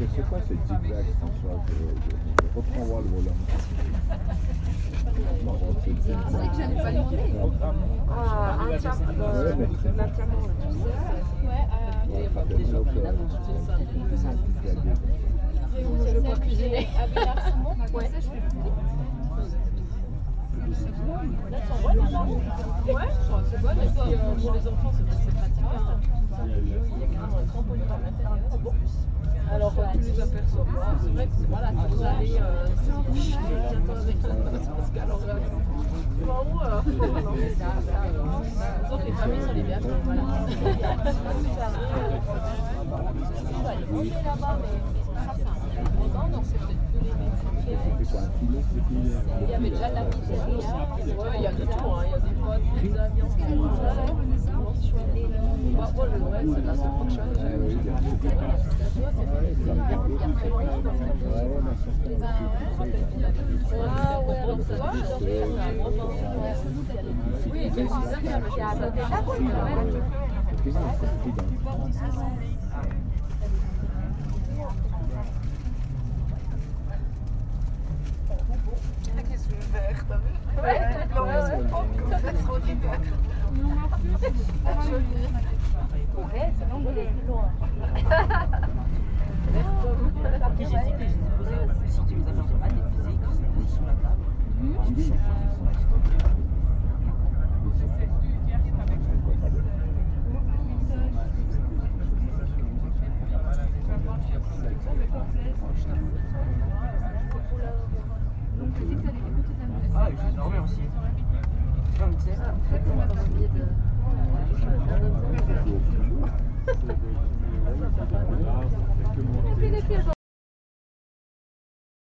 que c'est quoi cette zigzag, François? Je reprends voir le volant. Non, c'est C'est que j'allais pas lui dire. Ah, un tiers, l'entièrement, tu sais. Ouais, ça fait déjà Je vais pas cuisiner. Ouais. Ça, je fais plus vite. Là, tu envoies là-bas? Ouais, c'est bon. Pour les enfants, c'est pratique. Il y a carrément un trampoline à l'intérieur. Alors, tu les aperçois pas. C'est vrai que voilà, quand vous allez. Parce qu'alors, tu vas où? Non, mais ça. Sauf les familles sont les bienvenues. Voilà. On va aller manger là-bas, mais ça, c'est un peu non, c'est peut-être plus les mêmes. C'est quoi, un filet? Il y avait déjà de la pizzeria. Ouais, il y a de tout, hein. Il y a des potes, des avions. Parfois, le Noël, c'est la seule fois que je suis allée. Ah ouais, alors ça va, oui, il y a des affaires, mais il y a déjà pour le Noël. Qu'est-ce que je vais faire, t'as vu? Ouais, c'est trop d'hiver. Ouais, c'est long, il est plus loin. J'ai dit que j'ai posé sorti les affaires de maths et de physique, c'est sous la table. Ah, j'ai dormi aussi. Comme tu sais. C'est